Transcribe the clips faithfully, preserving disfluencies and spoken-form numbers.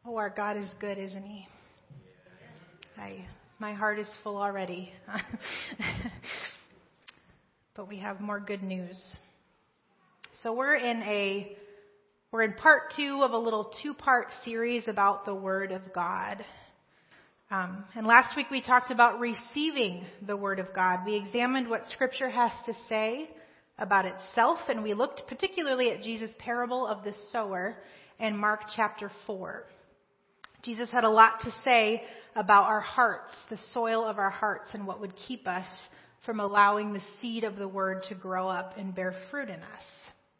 Oh, our God is good, isn't he? I, my heart is full already. But we have more good news. So we're in a, we're in part two of a little two-part series about the Word of God. Um, and last week we talked about receiving the Word of God. We examined what Scripture has to say about itself, and we looked particularly at Jesus' parable of the sower in Mark chapter four. Jesus had a lot to say about our hearts, the soil of our hearts, and what would keep us from allowing the seed of the Word to grow up and bear fruit in us.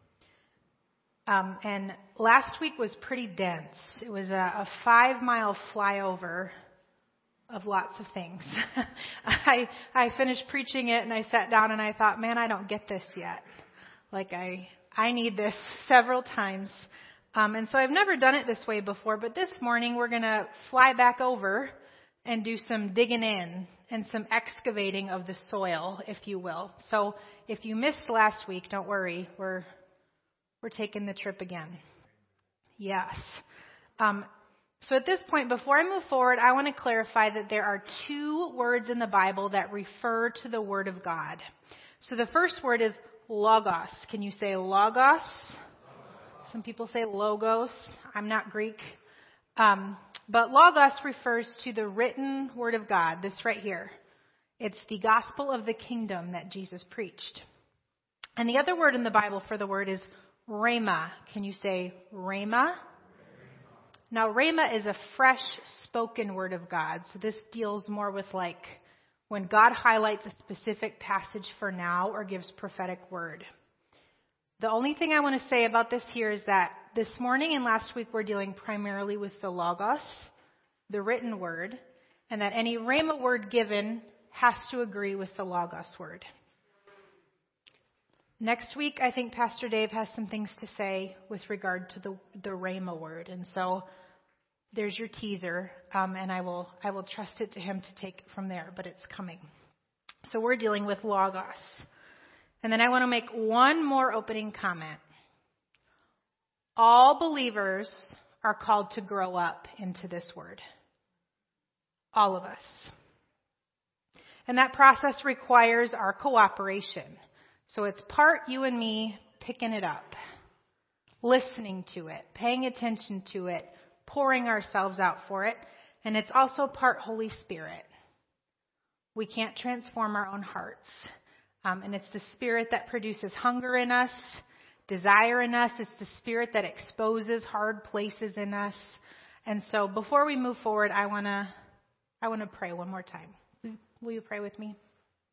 Um, and last week was pretty dense. It was a, a five-mile flyover of lots of things. I I finished preaching it and I sat down and I thought, man, I don't get this yet. Like I I need this several times. Um, and so I've never done it this way before, but this morning we're going to fly back over and do some digging in and some excavating of the soil, if you will. So if you missed last week, don't worry. We're we're taking the trip again. Yes. Um, so at this point, before I move forward, I want to clarify that there are two words in the Bible that refer to the Word of God. So the first word is logos. Can you say logos? Some people say logos. I'm not Greek. Um, but logos refers to the written Word of God, this right here. It's the gospel of the kingdom that Jesus preached. And the other word in the Bible for the word is rhema. Can you say rhema? Now, rhema is a fresh spoken word of God. So this deals more with like when God highlights a specific passage for now or gives prophetic word. The only thing I want to say about this here is that this morning and last week we're dealing primarily with the logos, the written word, and that any rhema word given has to agree with the logos word. Next week, I think Pastor Dave has some things to say with regard to the the rhema word, and so there's your teaser, um, and I will I will trust it to him to take it from there, but it's coming. So we're dealing with logos. And then I want to make one more opening comment. All believers are called to grow up into this word. All of us. And that process requires our cooperation. So it's part you and me picking it up, listening to it, paying attention to it, pouring ourselves out for it. And it's also part Holy Spirit. We can't transform our own hearts. Um, and it's the Spirit that produces hunger in us, desire in us. It's the Spirit that exposes hard places in us. And so before we move forward, I want to I want to pray one more time. Will, will you pray with me?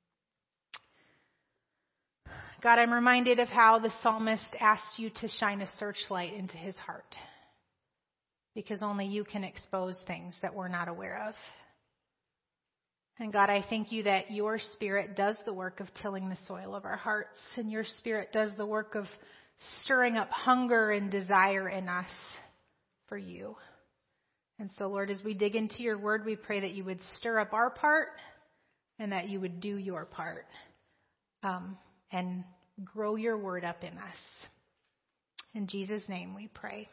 God, I'm reminded of how the psalmist asked you to shine a searchlight into his heart, because only you can expose things that we're not aware of. And God, I thank you that your Spirit does the work of tilling the soil of our hearts, and your Spirit does the work of stirring up hunger and desire in us for you. And so, Lord, as we dig into your word, we pray that you would stir up our part and that you would do your part um, and grow your word up in us. In Jesus' name we pray.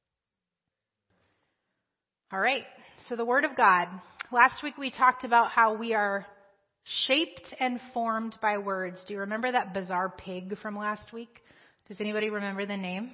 All right, so the Word of God. Last week we talked about how we are shaped and formed by words. Do you remember that bizarre pig from last week? Does anybody remember the name?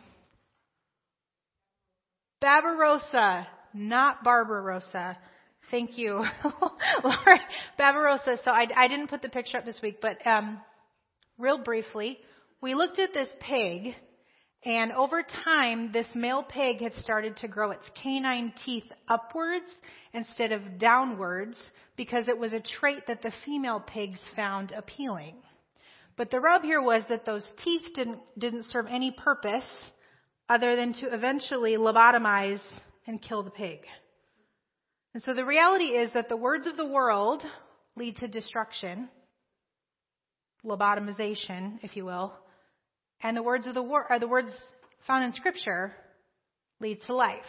Barbarossa, not Barbarossa. Thank you, Lord. Barbarossa. So I, I didn't put the picture up this week, but um, real briefly, we looked at this pig. And over time, this male pig had started to grow its canine teeth upwards instead of downwards because it was a trait that the female pigs found appealing. But the rub here was that those teeth didn't didn't serve any purpose other than to eventually lobotomize and kill the pig. And so the reality is that the words of the world lead to destruction, lobotomization, if you will. And the words of the wor- are the words found in Scripture lead to life.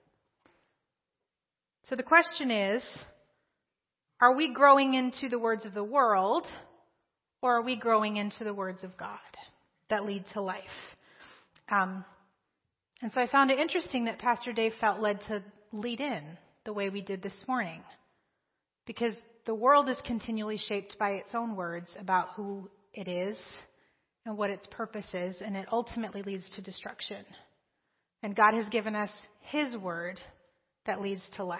So the question is, are we growing into the words of the world, or are we growing into the words of God that lead to life? Um, and so I found it interesting that Pastor Dave felt led to lead in the way we did this morning. Because the world is continually shaped by its own words about who it is and what its purpose is, and it ultimately leads to destruction. And God has given us His word that leads to life.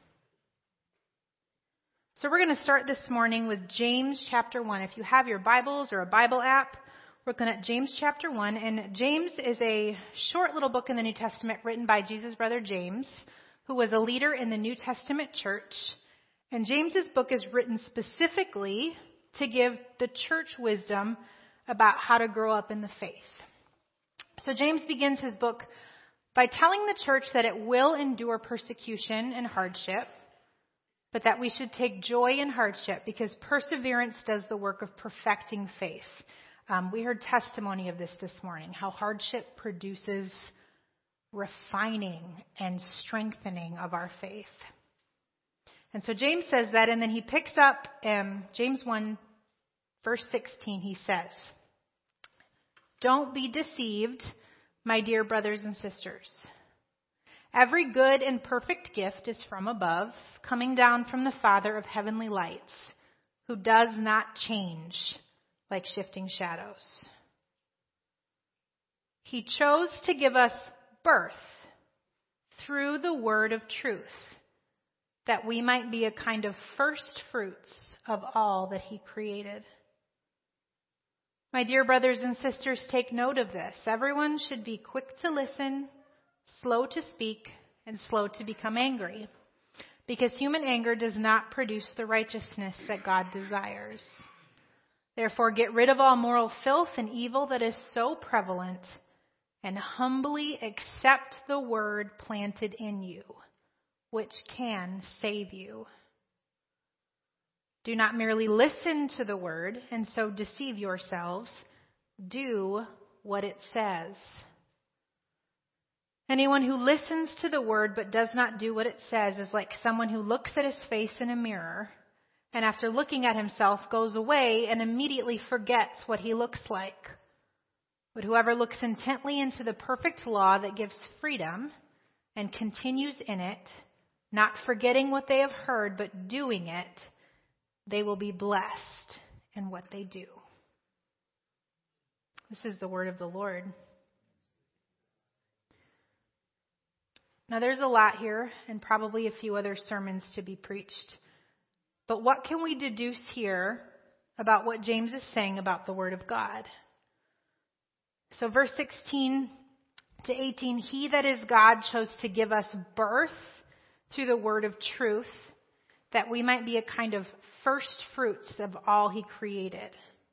So we're going to start this morning with James chapter one. If you have your Bibles or a Bible app, we're looking at James chapter one. And James is a short little book in the New Testament written by Jesus' brother James, who was a leader in the New Testament church. And James's book is written specifically to give the church wisdom about how to grow up in the faith. So James begins his book by telling the church that it will endure persecution and hardship, but that we should take joy in hardship because perseverance does the work of perfecting faith. Um, we heard testimony of this this morning, how hardship produces refining and strengthening of our faith. And so James says that, and then he picks up um, James one, verse sixteen, he says, "Don't be deceived, my dear brothers and sisters. Every good and perfect gift is from above, coming down from the Father of heavenly lights, who does not change like shifting shadows. He chose to give us birth through the word of truth, that we might be a kind of first fruits of all that He created. My dear brothers and sisters, take note of this. Everyone should be quick to listen, slow to speak, and slow to become angry, because human anger does not produce the righteousness that God desires. Therefore, get rid of all moral filth and evil that is so prevalent, and humbly accept the word planted in you, which can save you. Do not merely listen to the word and so deceive yourselves. Do what it says. Anyone who listens to the word but does not do what it says is like someone who looks at his face in a mirror and after looking at himself goes away and immediately forgets what he looks like. But whoever looks intently into the perfect law that gives freedom and continues in it, not forgetting what they have heard, but doing it, they will be blessed in what they do." This is the word of the Lord. Now there's a lot here and probably a few other sermons to be preached. But what can we deduce here about what James is saying about the word of God? So verse sixteen to eighteen, "He that is God chose to give us birth through the word of truth, that we might be a kind of first fruits of all He created."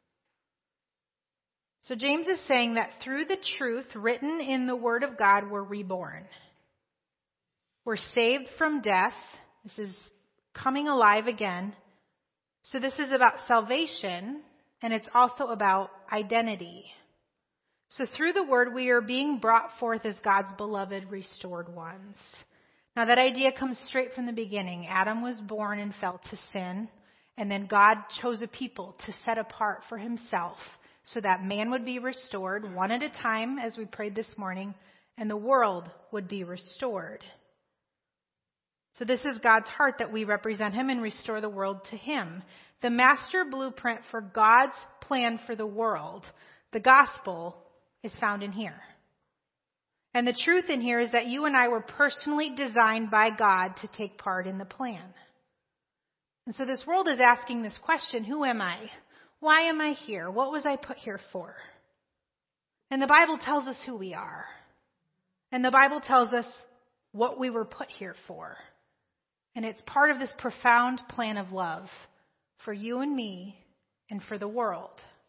So James is saying that through the truth written in the word of God, we're reborn. We're saved from death. This is coming alive again. So this is about salvation, and it's also about identity. So through the word, we are being brought forth as God's beloved, restored ones. Now that idea comes straight from the beginning. Adam was born and fell to sin, and then God chose a people to set apart for Himself so that man would be restored one at a time, as we prayed this morning, and the world would be restored. So this is God's heart, that we represent Him and restore the world to Him. The master blueprint for God's plan for the world, the gospel, is found in here. And the truth in here is that you and I were personally designed by God to take part in the plan. And so this world is asking this question: who am I? Why am I here? What was I put here for? And the Bible tells us who we are. And the Bible tells us what we were put here for. And it's part of this profound plan of love for you and me and for the world.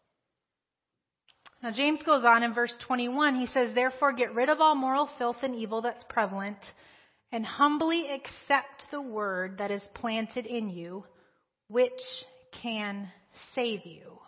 Now James goes on in verse twenty-one. He says, "Therefore get rid of all moral filth and evil that's prevalent, and humbly accept the word that is planted in you, which can save you."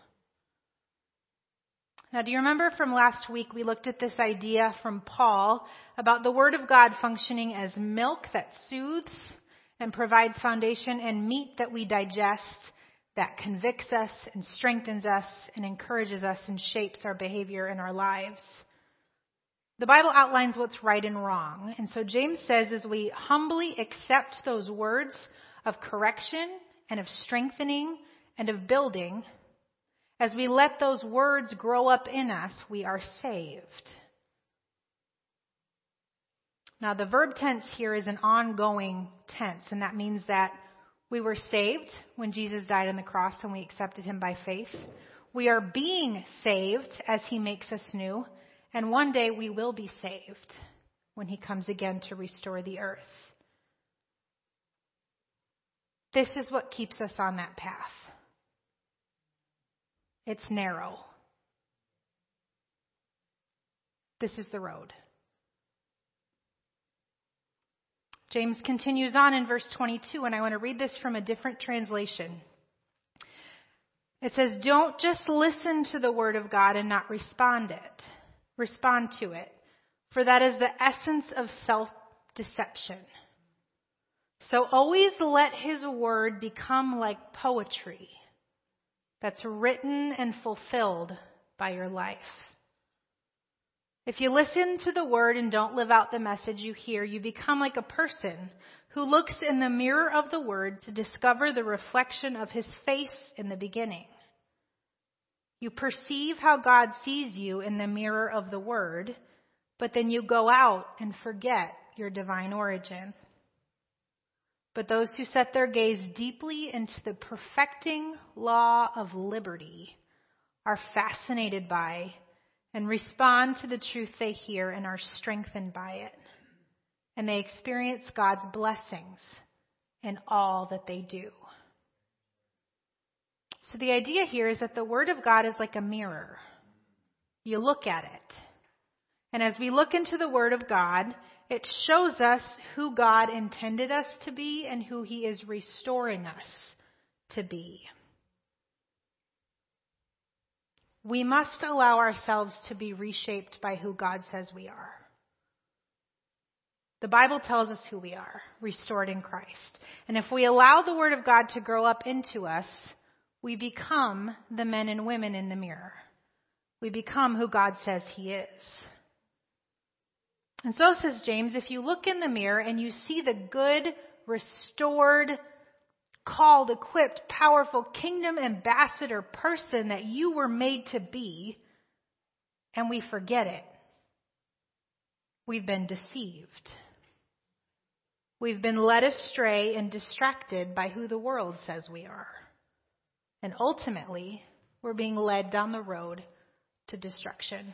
Now, do you remember from last week we looked at this idea from Paul about the word of God functioning as milk that soothes and provides foundation, and meat that we digest that convicts us and strengthens us and encourages us and shapes our behavior in our lives? The Bible outlines what's right and wrong. And so James says as we humbly accept those words of correction and of strengthening and of building, as we let those words grow up in us, we are saved. Now, the verb tense here is an ongoing tense, and that means that we were saved when Jesus died on the cross and we accepted him by faith. We are being saved as he makes us new, and one day we will be saved when he comes again to restore the earth. This is what keeps us on that path. It's narrow. This is the road. James continues on in verse twenty-two, and I want to read this from a different translation. It says, "Don't just listen to the word of God and not respond it. Respond to it, for that is the essence of self-deception. So always let his word become like poetry that's written and fulfilled by your life. If you listen to the word and don't live out the message you hear, you become like a person who looks in the mirror of the word to discover the reflection of his face in the beginning. You perceive how God sees you in the mirror of the word, but then you go out and forget your divine origin. But those who set their gaze deeply into the perfecting law of liberty are fascinated by and respond to the truth they hear and are strengthened by it. And they experience God's blessings in all that they do." So the idea here is that the Word of God is like a mirror. You look at it. And as we look into the Word of God, it shows us who God intended us to be and who he is restoring us to be. We must allow ourselves to be reshaped by who God says we are. The Bible tells us who we are, restored in Christ. And if we allow the Word of God to grow up into us, we become the men and women in the mirror. We become who God says he is. And so says James, if you look in the mirror and you see the good, restored, called, equipped, powerful kingdom ambassador person that you were made to be, and we forget it, we've been deceived. We've been led astray and distracted by who the world says we are. And ultimately, we're being led down the road to destruction.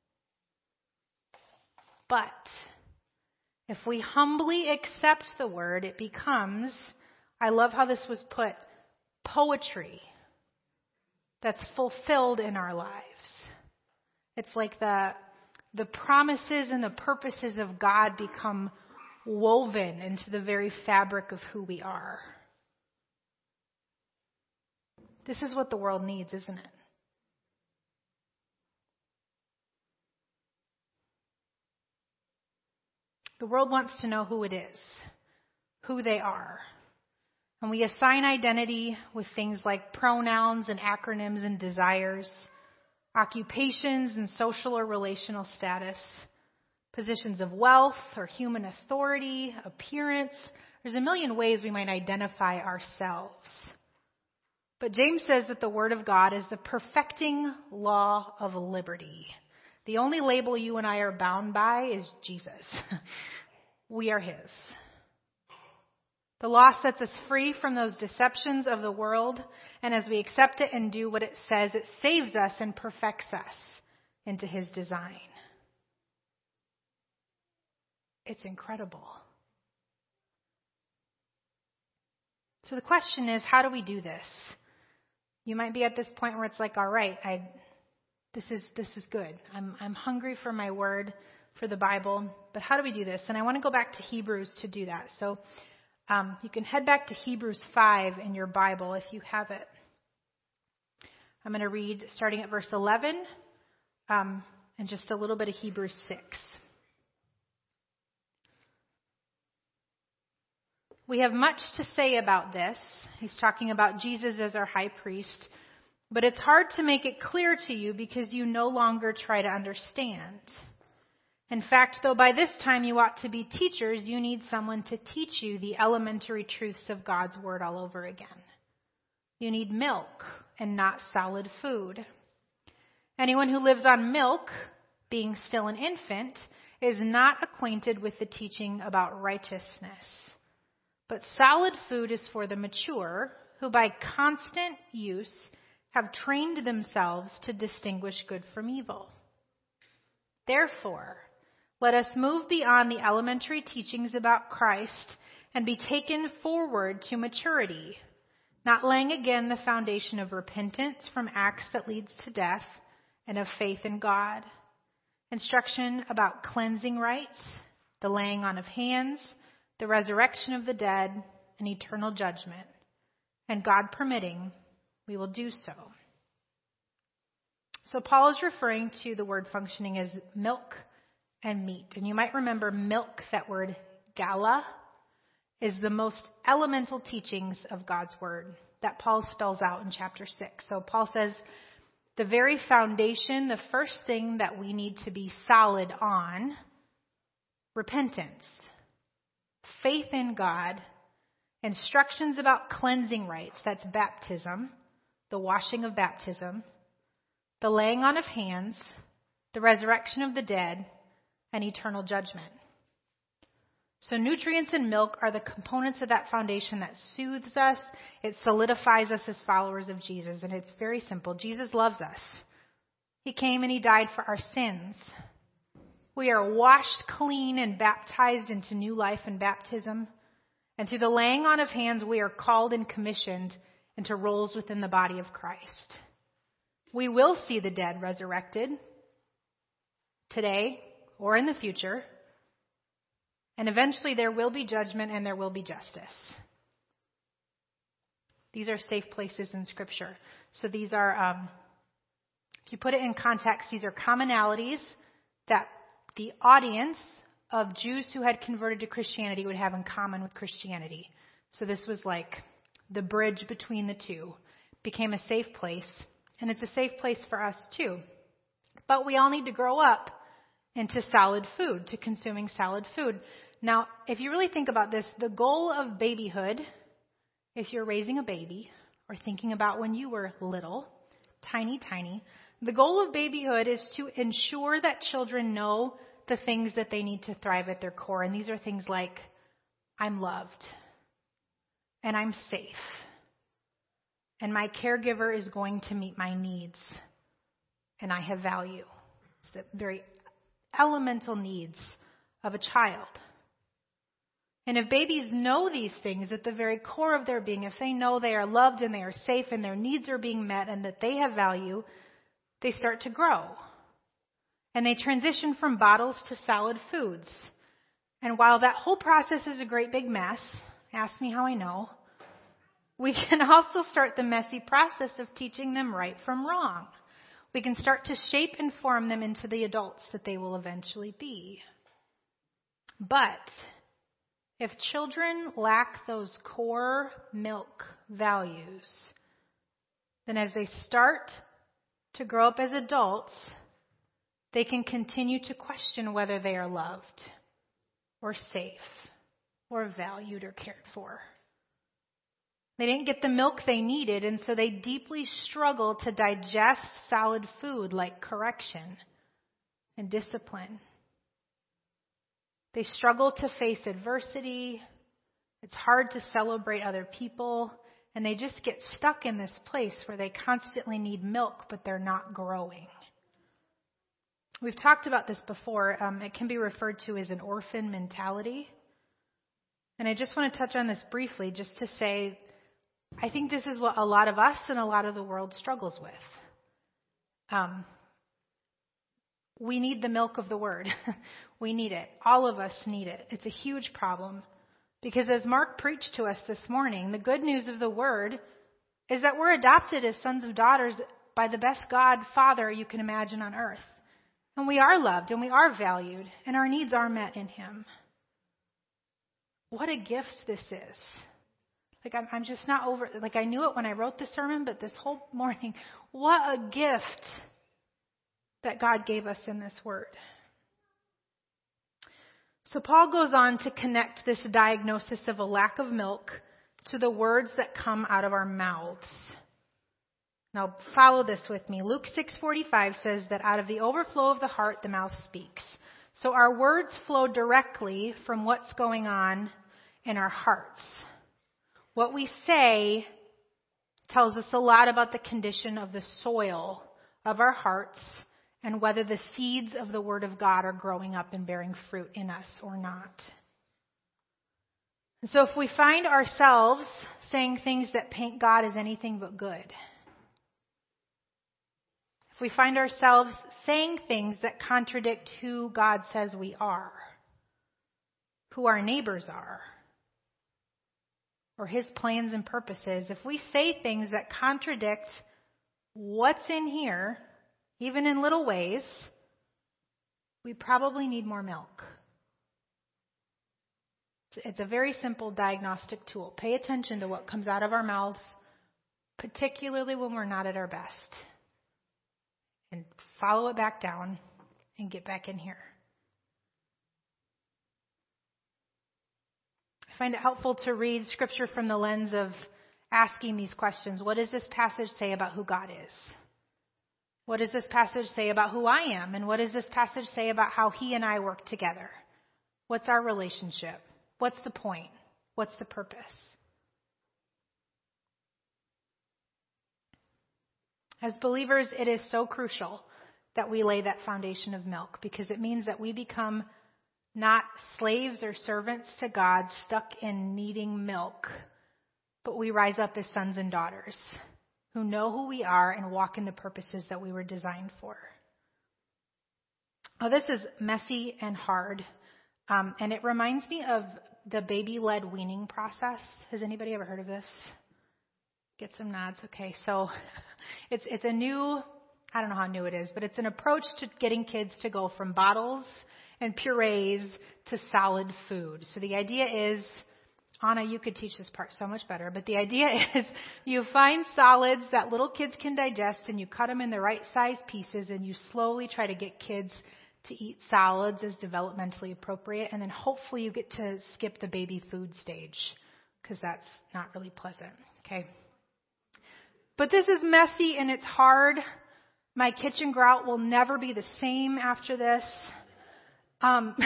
But if we humbly accept the word, it becomes, I love how this was put, poetry that's fulfilled in our lives. It's like the, the promises and the purposes of God become woven into the very fabric of who we are. This is what the world needs, isn't it? The world wants to know who it is, who they are. And we assign identity with things like pronouns and acronyms and desires, occupations and social or relational status, positions of wealth or human authority, appearance. There's a million ways we might identify ourselves. But James says that the Word of God is the perfecting law of liberty. The only label you and I are bound by is Jesus. We are his. The law sets us free from those deceptions of the world, and as we accept it and do what it says, it saves us and perfects us into his design. It's incredible. So the question is, how do we do this? You might be at this point where it's like, all right, I, this is this is good. I'm I'm hungry for my word, for the Bible. But how do we do this? And I want to go back to Hebrews to do that. So um, you can head back to Hebrews five in your Bible if you have it. I'm going to read starting at verse eleven um, and just a little bit of Hebrews six. We have much to say about this. He's talking about Jesus as our high priest. But it's hard to make it clear to you because you no longer try to understand. In fact, though by this time you ought to be teachers, you need someone to teach you the elementary truths of God's word all over again. You need milk and not solid food. Anyone who lives on milk, being still an infant, is not acquainted with the teaching about righteousness. But solid food is for the mature, who by constant use have trained themselves to distinguish good from evil. Therefore, let us move beyond the elementary teachings about Christ and be taken forward to maturity, not laying again the foundation of repentance from acts that leads to death and of faith in God. Instruction about cleansing rites, the laying on of hands, the resurrection of the dead, and eternal judgment. And God permitting, we will do so. So Paul is referring to the word functioning as milk and meat. And you might remember milk, that word gala, is the most elemental teachings of God's word that Paul spells out in chapter six. So Paul says the very foundation, the first thing that we need to be solid on, repentance, faith in God, instructions about cleansing rites, that's baptism, the washing of baptism, the laying on of hands, the resurrection of the dead, and eternal judgment. So nutrients and milk are the components of that foundation that soothes us. It solidifies us as followers of Jesus. And it's very simple. Jesus loves us. He came and he died for our sins. We are washed clean and baptized into new life in baptism. And through the laying on of hands, we are called and commissioned into roles within the body of Christ. We will see the dead resurrected today or in the future. And eventually there will be judgment and there will be justice. These are safe places in Scripture. So these are, um, if you put it in context, these are commonalities that the audience of Jews who had converted to Christianity would have in common with Christianity. So this was like the bridge between the two. It became a safe place, and it's a safe place for us too. But we all need to grow up into solid food, to consuming solid food. Now, if you really think about this, the goal of babyhood, if you're raising a baby or thinking about when you were little, tiny, tiny, the goal of babyhood is to ensure that children know the things that they need to thrive at their core. And these are things like, I'm loved, and I'm safe, and my caregiver is going to meet my needs, and I have value. It's the very elemental needs of a child. And if babies know these things at the very core of their being, if they know they are loved and they are safe and their needs are being met and that they have value, they start to grow. And they transition from bottles to solid foods. And while that whole process is a great big mess, ask me how I know, we can also start the messy process of teaching them right from wrong. We can start to shape and form them into the adults that they will eventually be. But if children lack those core milk values, then as they start to grow up as adults, they can continue to question whether they are loved or safe or valued or cared for. They didn't get the milk they needed, and so they deeply struggle to digest solid food like correction and discipline. They struggle to face adversity. It's hard to celebrate other people, and they just get stuck in this place where they constantly need milk, but they're not growing. We've talked about this before. Um, it can be referred to as an orphan mentality. And I just want to touch on this briefly just to say, I think this is what a lot of us and a lot of the world struggles with. Um, we need the milk of the word. We need it. All of us need it. It's a huge problem. Because as Mark preached to us this morning, the good news of the word is that we're adopted as sons of daughters by the best God, Father you can imagine on earth. And we are loved and we are valued and our needs are met in Him. What a gift this is. Like, I'm, I'm just not over, like, I knew it when I wrote the sermon, but this whole morning, what a gift that God gave us in this word. So Paul goes on to connect this diagnosis of a lack of milk to the words that come out of our mouths. Now follow this with me. Luke six forty-five says that out of the overflow of the heart, the mouth speaks. So our words flow directly from what's going on in our hearts. What we say tells us a lot about the condition of the soil of our hearts and whether the seeds of the Word of God are growing up and bearing fruit in us or not. And so if we find ourselves saying things that paint God as anything but good, if we find ourselves saying things that contradict who God says we are, who our neighbors are, or His plans and purposes, if we say things that contradict what's in here, even in little ways, we probably need more milk. It's a very simple diagnostic tool. Pay attention to what comes out of our mouths, particularly when we're not at our best. And follow it back down and get back in here. I find it helpful to read Scripture from the lens of asking these questions. What does this passage say about who God is? What does this passage say about who I am? And what does this passage say about how He and I work together? What's our relationship? What's the point? What's the purpose? As believers, it is so crucial that we lay that foundation of milk, because it means that we become not slaves or servants to God stuck in needing milk, but we rise up as sons and daughters who know who we are and walk in the purposes that we were designed for. Oh, this is messy and hard, um, and it reminds me of the baby-led weaning process. Has anybody ever heard of this? Get some nods. Okay, so it's it's a new, I don't know how new it is, but it's an approach to getting kids to go from bottles and purees to solid food. So the idea is, Anna, you could teach this part so much better, but the idea is you find solids that little kids can digest and you cut them in the right size pieces and you slowly try to get kids to eat solids as developmentally appropriate, and then hopefully you get to skip the baby food stage, because that's not really pleasant. Okay. But this is messy and it's hard. My kitchen grout will never be the same after this. Um,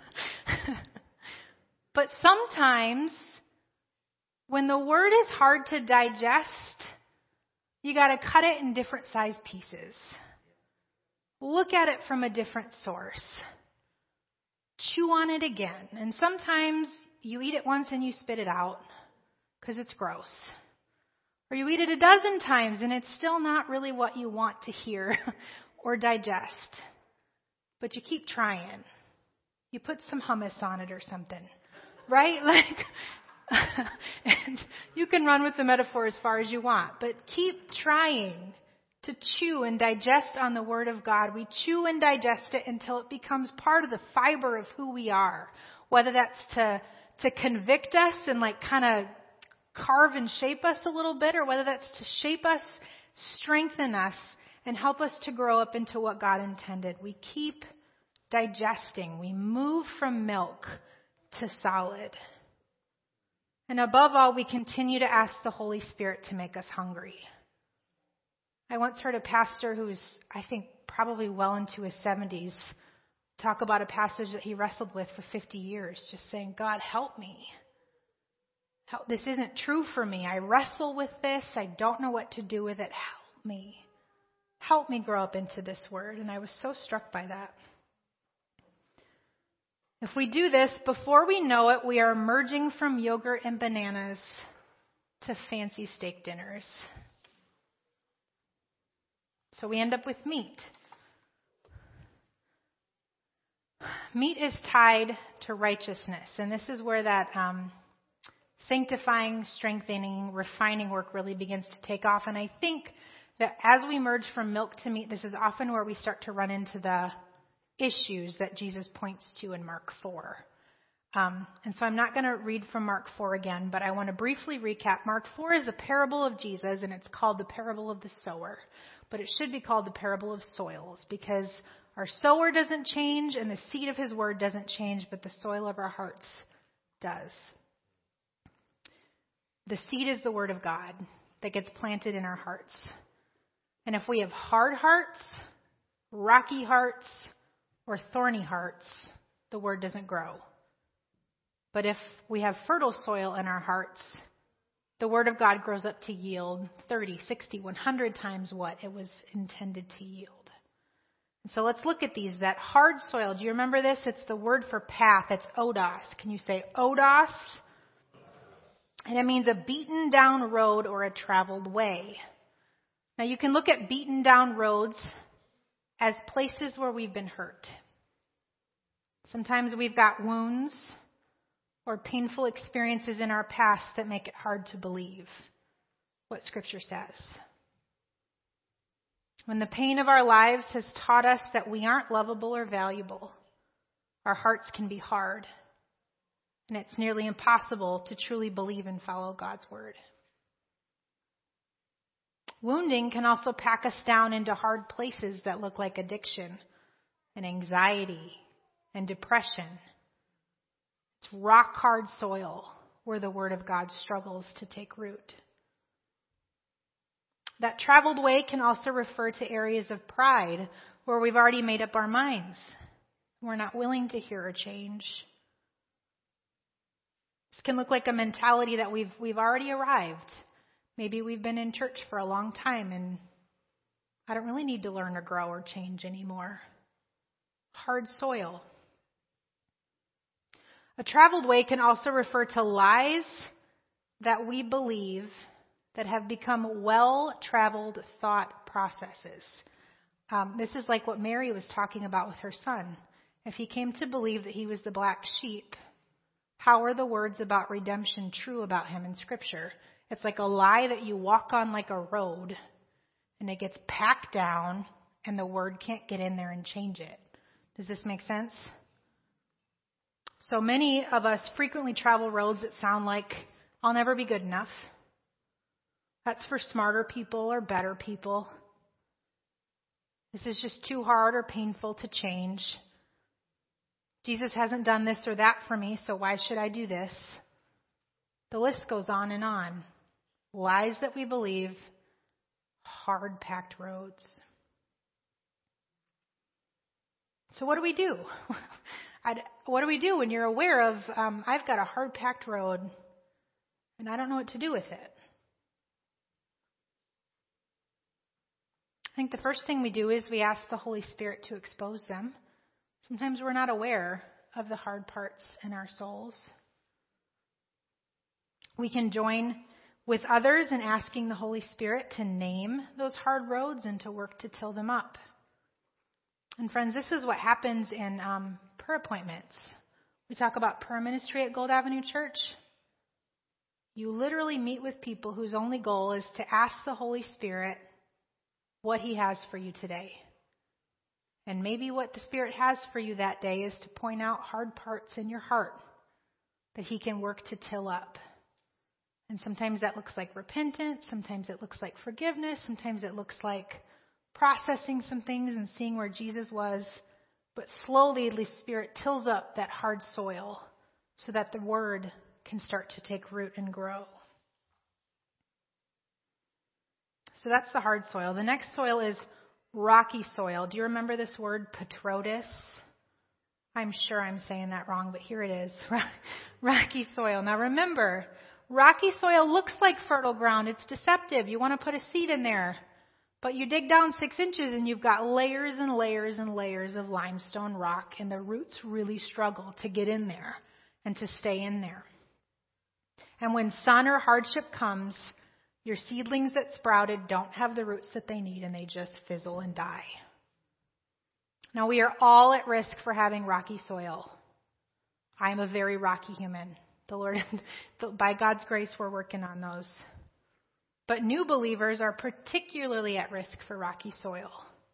but sometimes when the word is hard to digest, you got to cut it in different size pieces. Look at it from a different source. Chew on it again. And sometimes you eat it once and you spit it out because it's gross. Or you eat it a dozen times and it's still not really what you want to hear or digest. But you keep trying. You put some hummus on it or something. Right? Like, and you can run with the metaphor as far as you want. But keep trying to chew and digest on the Word of God. We chew and digest it until it becomes part of the fiber of who we are. Whether that's to, to convict us and like kind of carve and shape us a little bit, or whether that's to shape us, strengthen us, and help us to grow up into what God intended. We keep digesting. We move from milk to solid. And above all, we continue to ask the Holy Spirit to make us hungry. I once heard a pastor who's, I think, probably well into his seventies talk about a passage that he wrestled with for fifty years, just saying, God, help me. Help. This isn't true for me. I wrestle with this. I don't know what to do with it. Help me. Help me grow up into this word. And I was so struck by that. If we do this, before we know it, we are merging from yogurt and bananas to fancy steak dinners. So we end up with meat. Meat is tied to righteousness. And this is where that um, sanctifying, strengthening, refining work really begins to take off. And I think that as we merge from milk to meat, this is often where we start to run into the issues that Jesus points to in Mark four. Um, and so I'm not going to read from Mark four again, but I want to briefly recap. Mark four is a parable of Jesus, and it's called the parable of the sower. But it should be called the parable of soils, because our sower doesn't change and the seed of his word doesn't change, but the soil of our hearts does. The seed is the word of God that gets planted in our hearts. And if we have hard hearts, rocky hearts, or thorny hearts, the word doesn't grow. But if we have fertile soil in our hearts, the word of God grows up to yield thirty, sixty, one hundred times what it was intended to yield. And so let's look at these. That hard soil, do you remember this? It's the word for path. It's odos. Can you say odos? And it means a beaten down road or a traveled way. Now you can look at beaten down roads as places where we've been hurt. Sometimes we've got wounds or painful experiences in our past that make it hard to believe what Scripture says. When the pain of our lives has taught us that we aren't lovable or valuable, our hearts can be hard, and it's nearly impossible to truly believe and follow God's word. Wounding can also pack us down into hard places that look like addiction and anxiety and depression. It's rock hard soil where the word of God struggles to take root. That traveled way can also refer to areas of pride where we've already made up our minds. We're not willing to hear or change. This can look like a mentality that we've we've already arrived. Maybe we've been in church for a long time and I don't really need to learn or grow or change anymore. Hard soil. A traveled way can also refer to lies that we believe that have become well-traveled thought processes. Um, this is like what Mary was talking about with her son. If he came to believe that he was the black sheep, how are the words about redemption true about him in Scripture? It's like a lie that you walk on like a road, and it gets packed down, and the word can't get in there and change it. Does this make sense? So many of us frequently travel roads that sound like, I'll never be good enough. That's for smarter people or better people. This is just too hard or painful to change. Jesus hasn't done this or that for me, so why should I do this? The list goes on and on. Lies that we believe, hard-packed roads. So what do we do? I'd, what do we do when you're aware of, um, I've got a hard-packed road and I don't know what to do with it? I think the first thing we do is we ask the Holy Spirit to expose them. Sometimes we're not aware of the hard parts in our souls. We can join with others in asking the Holy Spirit to name those hard roads and to work to till them up. And friends, this is what happens in um, prayer appointments. We talk about prayer ministry at Gold Avenue Church. You literally meet with people whose only goal is to ask the Holy Spirit what He has for you today. And maybe what the Spirit has for you that day is to point out hard parts in your heart that He can work to till up. And sometimes that looks like repentance. Sometimes it looks like forgiveness. Sometimes it looks like processing some things and seeing where Jesus was. But slowly the Spirit tills up that hard soil so that the Word can start to take root and grow. So that's the hard soil. The next soil is rocky soil. Do you remember this word, Petrotus? I'm sure I'm saying that wrong, but here it is. Rocky soil. Now remember, rocky soil looks like fertile ground. It's deceptive. You want to put a seed in there, but you dig down six inches and you've got layers and layers and layers of limestone rock, and the roots really struggle to get in there and to stay in there. And when sun or hardship comes, your seedlings that sprouted don't have the roots that they need, and they just fizzle and die. Now, we are all at risk for having rocky soil. I am a very rocky human. The Lord, by God's grace, we're working on those. But new believers are particularly at risk for rocky soil.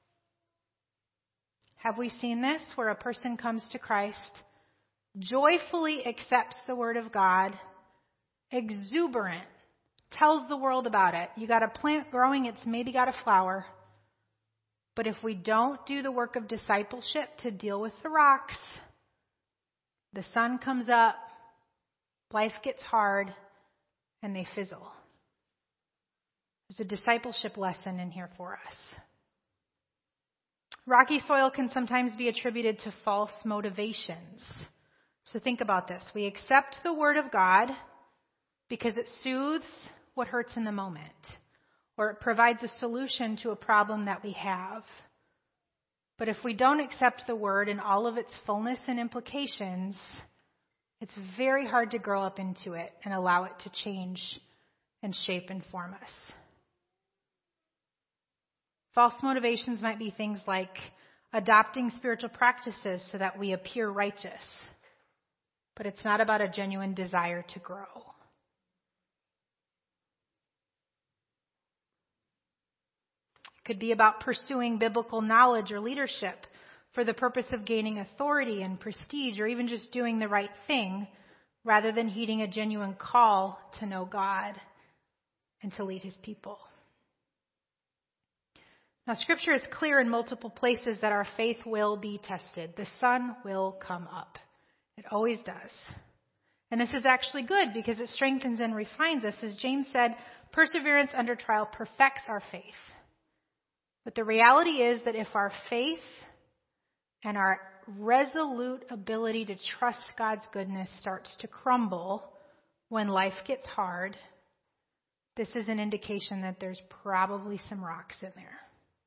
Have we seen this, where a person comes to Christ, joyfully accepts the Word of God, exuberant, tells the world about it. You got a plant growing, it's maybe got a flower. But if we don't do the work of discipleship to deal with the rocks, the sun comes up, life gets hard, and they fizzle. There's a discipleship lesson in here for us. Rocky soil can sometimes be attributed to false motivations. So think about this. We accept the Word of God because it soothes what hurts in the moment, or it provides a solution to a problem that we have. But if we don't accept the Word in all of its fullness and implications, it's very hard to grow up into it and allow it to change and shape and form us. False motivations might be things like adopting spiritual practices so that we appear righteous, but it's not about a genuine desire to grow. It could be about pursuing biblical knowledge or leadership for the purpose of gaining authority and prestige, or even just doing the right thing, rather than heeding a genuine call to know God and to lead His people. Now, Scripture is clear in multiple places that our faith will be tested. The sun will come up. It always does. And this is actually good because it strengthens and refines us. As James said, perseverance under trial perfects our faith. But the reality is that if our faith and our resolute ability to trust God's goodness starts to crumble when life gets hard, this is an indication that there's probably some rocks in there.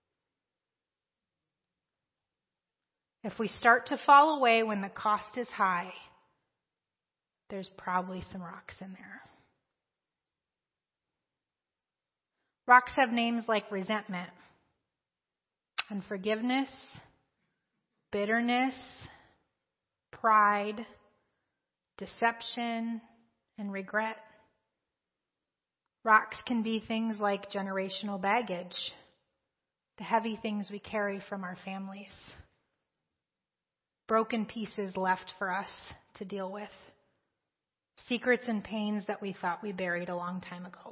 If we start to fall away when the cost is high, there's probably some rocks in there. Rocks have names like resentment, unforgiveness, bitterness, pride, deception, and regret. Rocks can be things like generational baggage, the heavy things we carry from our families, broken pieces left for us to deal with, secrets and pains that we thought we buried a long time ago.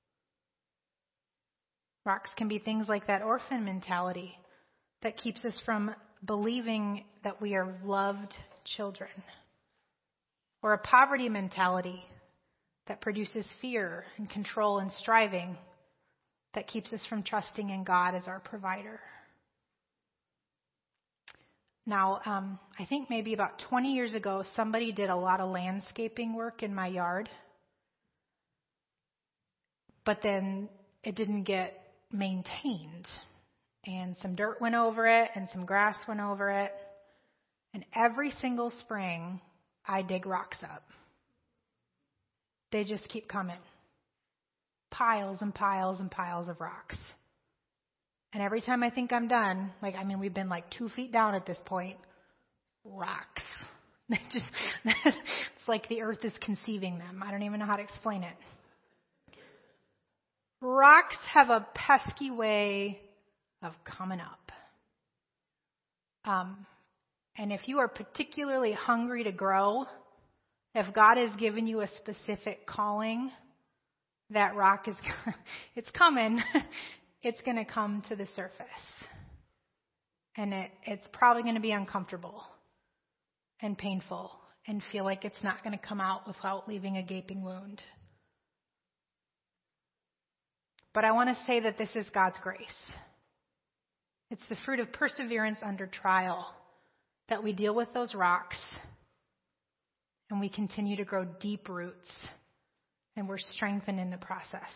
Rocks can be things like that orphan mentality that keeps us from believing that we are loved children, or a poverty mentality that produces fear and control and striving that keeps us from trusting in God as our provider. Now, um, I think maybe about twenty years ago, somebody did a lot of landscaping work in my yard, but then it didn't get maintained, and some dirt went over it, and some grass went over it, and every single spring, I dig rocks up. They just keep coming. Piles and piles and piles of rocks. And every time I think I'm done, like, I mean, we've been like two feet down at this point, rocks. They just, it's like the earth is conceiving them. I don't even know how to explain it. Rocks have a pesky way of coming up. Um, and if you are particularly hungry to grow, if God has given you a specific calling, that rock is, it's coming. It's going to come to the surface. And it, it's probably going to be uncomfortable and painful and feel like it's not going to come out without leaving a gaping wound. But I want to say that this is God's grace. It's the fruit of perseverance under trial that we deal with those rocks and we continue to grow deep roots and we're strengthened in the process.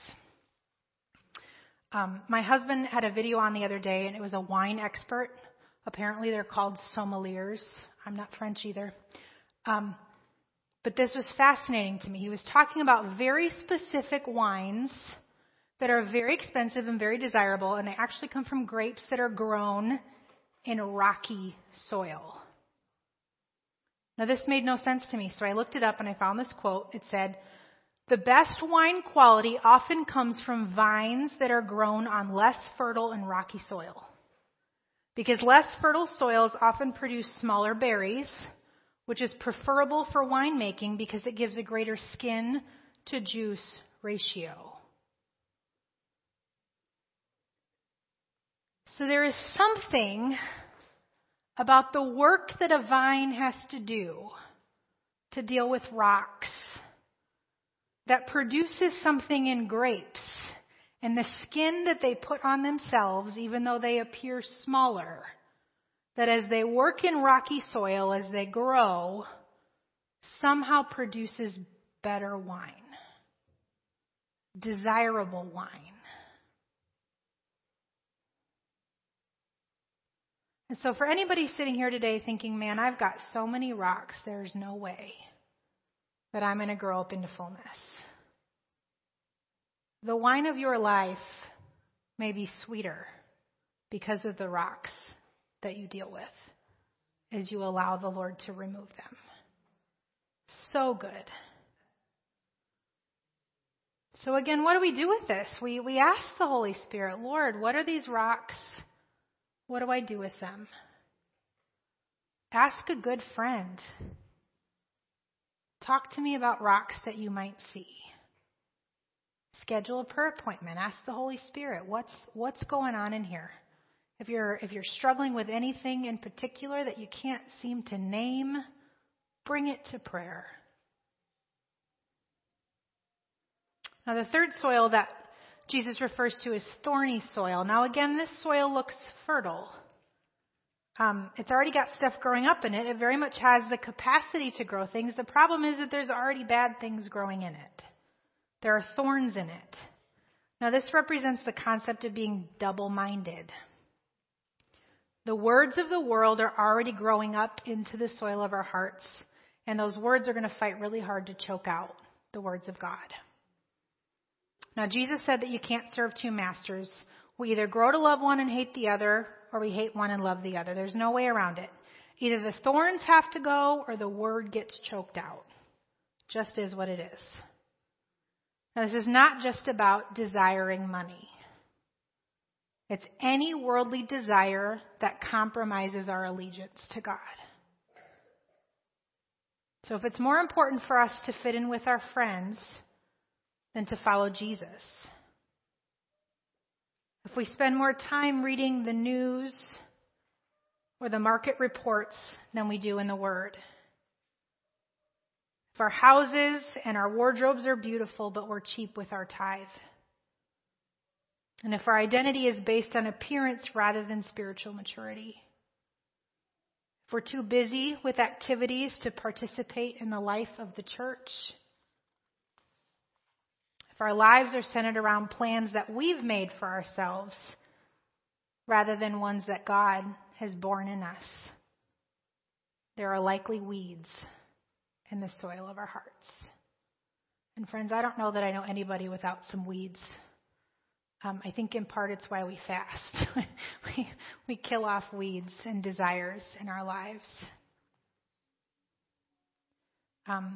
Um, my husband had a video on the other day, and it was a wine expert. Apparently they're called sommeliers. I'm not French either. Um, but this was fascinating to me. He was talking about very specific wines that are very expensive and very desirable, and they actually come from grapes that are grown in rocky soil. Now, this made no sense to me, so I looked it up and I found this quote. It said, "The best wine quality often comes from vines that are grown on less fertile and rocky soil. Because less fertile soils often produce smaller berries, which is preferable for winemaking because it gives a greater skin to juice ratio." So there is something about the work that a vine has to do to deal with rocks that produces something in grapes. And the skin that they put on themselves, even though they appear smaller, that as they work in rocky soil, as they grow, somehow produces better wine, desirable wine. And so for anybody sitting here today thinking, man, I've got so many rocks, there's no way that I'm going to grow up into fullness. The wine of your life may be sweeter because of the rocks that you deal with as you allow the Lord to remove them. So good. So again, what do we do with this? We we ask the Holy Spirit, Lord, what are these rocks? What do I do with them? Ask a good friend. Talk to me about rocks that you might see. Schedule a prayer appointment. Ask the Holy Spirit, what's what's going on in here? If you're if you're struggling with anything in particular that you can't seem to name, bring it to prayer. Now the third soil that Jesus refers to is thorny soil. Now again, this soil looks fertile. Um, it's already got stuff growing up in it. It very much has the capacity to grow things. The problem is that there's already bad things growing in it. There are thorns in it. Now, this represents the concept of being double-minded. The words of the world are already growing up into the soil of our hearts, and those words are going to fight really hard to choke out the words of God. Now, Jesus said that you can't serve two masters. We either grow to love one and hate the other, or we hate one and love the other. There's no way around it. Either the thorns have to go, or the word gets choked out. Just is what it is. Now, this is not just about desiring money. It's any worldly desire that compromises our allegiance to God. So if it's more important for us to fit in with our friends than to follow Jesus, if we spend more time reading the news or the market reports than we do in the Word, if our houses and our wardrobes are beautiful, but we're cheap with our tithe, and if our identity is based on appearance rather than spiritual maturity, if we're too busy with activities to participate in the life of the church, if our lives are centered around plans that we've made for ourselves rather than ones that God has born in us, there are likely weeds in the soil of our hearts. And friends, I don't know that I know anybody without some weeds. Um, I think in part it's why we fast. we, we kill off weeds and desires in our lives. Um,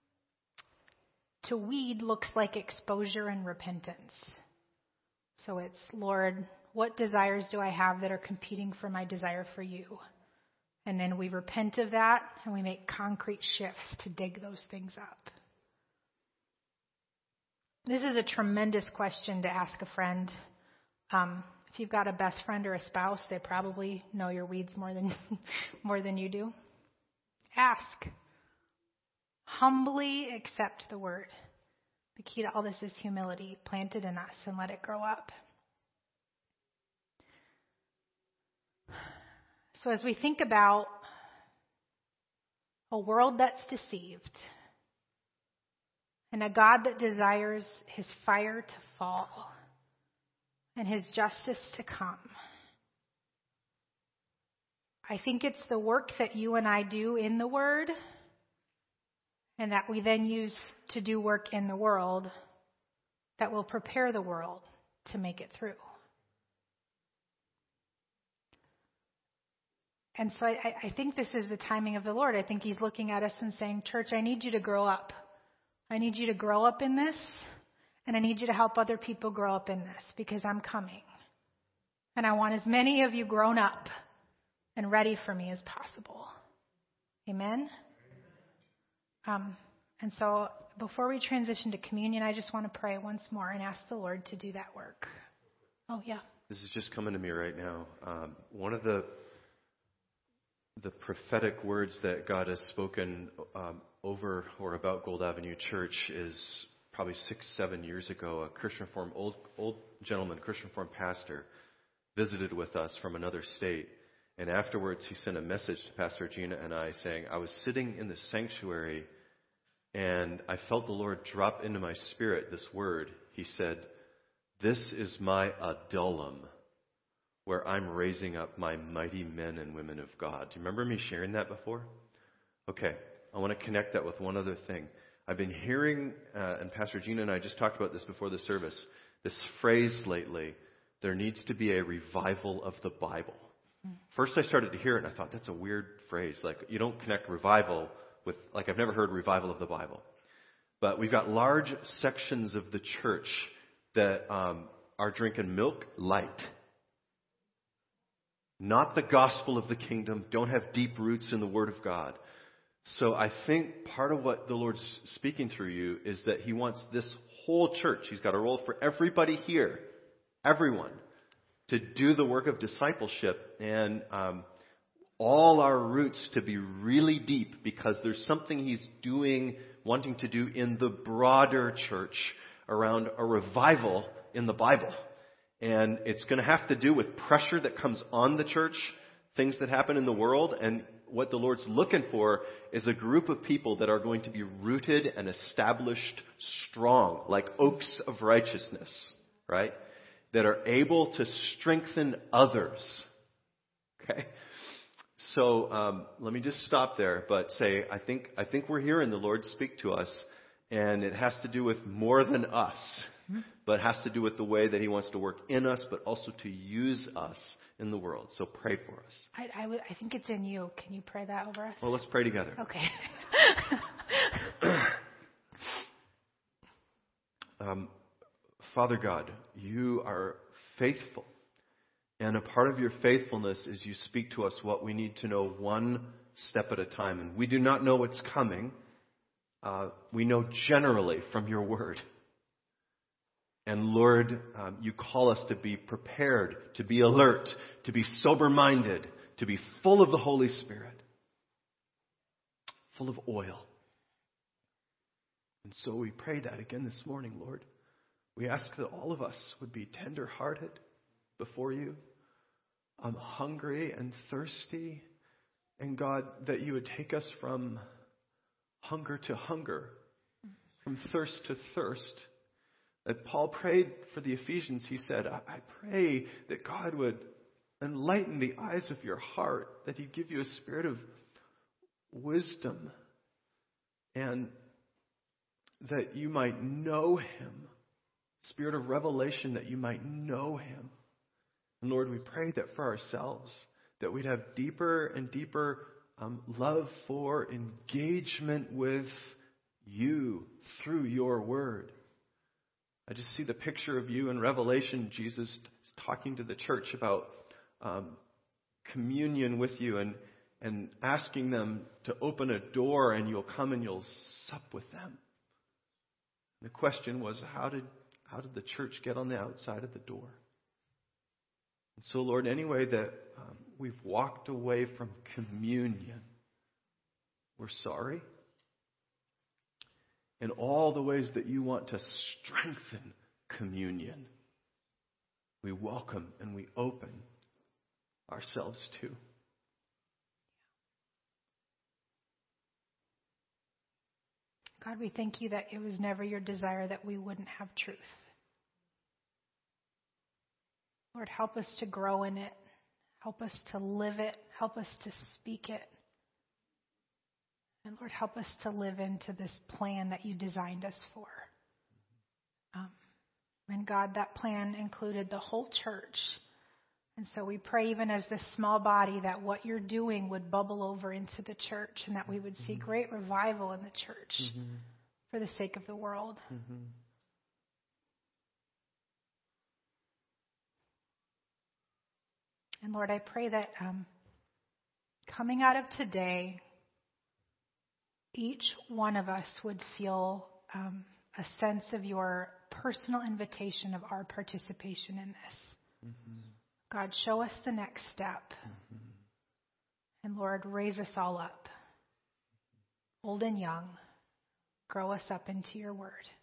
to weed looks like exposure and repentance. So it's, Lord, what desires do I have that are competing for my desire for you? And then we repent of that and we make concrete shifts to dig those things up. This is a tremendous question to ask a friend. Um, if you've got a best friend or a spouse, they probably know your weeds more than more than you do. Ask. Humbly accept the word. The key to all this is humility. Plant it in us and let it grow up. So as we think about a world that's deceived and a God that desires his fire to fall and his justice to come, I think it's the work that you and I do in the Word and that we then use to do work in the world that will prepare the world to make it through. And so I, I think this is the timing of the Lord. I think he's looking at us and saying, church, I need you to grow up. I need you to grow up in this, and I need you to help other people grow up in this because I'm coming. And I want as many of you grown up and ready for me as possible. Amen? Um, and so before we transition to communion, I just want to pray once more and ask the Lord to do that work. Oh, yeah. This is just coming to me right now. Um, one of the the prophetic words that God has spoken um, over or about Gold Avenue Church is probably six, seven years ago. A Christian Reformed, old old gentleman, Christian Reformed pastor, visited with us from another state. And afterwards, he sent a message to Pastor Gina and I saying, I was sitting in the sanctuary and I felt the Lord drop into my spirit this word. He said, "This is my Adullam, where I'm raising up my mighty men and women of God." Do you remember me sharing that before? Okay, I want to connect that with one other thing. I've been hearing, uh, and Pastor Gina and I just talked about this before the service, this phrase lately, there needs to be a revival of the Bible. First I started to hear it and I thought, that's a weird phrase. Like, you don't connect revival with, like, I've never heard revival of the Bible. But we've got large sections of the church that um, are drinking milk light. Not the gospel of the kingdom, don't have deep roots in the Word of God. So I think part of what the Lord's speaking through you is that He wants this whole church, He's got a role for everybody here, everyone, to do the work of discipleship and um, all our roots to be really deep, because there's something He's doing, wanting to do in the broader church around a revival in the Bible. And it's going to have to do with pressure that comes on the church, things that happen in the world. And what the Lord's looking for is a group of people that are going to be rooted and established strong, like oaks of righteousness, right? That are able to strengthen others. Okay? So um, let me just stop there, but say, I think I think we're hearing the Lord speak to us, and it has to do with more than us. But it has to do with the way that He wants to work in us, but also to use us in the world. So pray for us. I, I, w- I think it's in you. Can you pray that over us? Well, let's pray together. Okay. um, Father God, You are faithful. And a part of Your faithfulness is You speak to us what we need to know one step at a time. And we do not know what's coming. Uh, we know generally from Your word. And Lord, um, You call us to be prepared, to be alert, to be sober-minded, to be full of the Holy Spirit, full of oil. And so we pray that again this morning, Lord. We ask that all of us would be tender-hearted before You, um, hungry and thirsty, and God, that You would take us from hunger to hunger, from thirst to thirst. That Paul prayed for the Ephesians. He said, I pray that God would enlighten the eyes of your heart, that He'd give you a spirit of wisdom, and that you might know Him, spirit of revelation, that you might know Him. And Lord, we pray that for ourselves, that we'd have deeper and deeper um, love for, engagement with You through Your word. I just see the picture of You in Revelation. Jesus is talking to the church about um, communion with You and, and asking them to open a door, and You'll come and You'll sup with them. The question was, how did how did the church get on the outside of the door? And so, Lord, any way that um, we've walked away from communion, we're sorry. In all the ways that You want to strengthen communion, we welcome and we open ourselves to. God, we thank You that it was never Your desire that we wouldn't have truth. Lord, help us to grow in it. Help us to live it. Help us to speak it. And Lord, help us to live into this plan that You designed us for. Um, and God, that plan included the whole church. And so we pray, even as this small body, that what You're doing would bubble over into the church, and that we would see great revival in the church mm-hmm. for the sake of the world. Mm-hmm. And Lord, I pray that um, coming out of today, each one of us would feel um, a sense of Your personal invitation of our participation in this. Mm-hmm. God, show us the next step. Mm-hmm. And Lord, raise us all up, old and young. Grow us up into your word.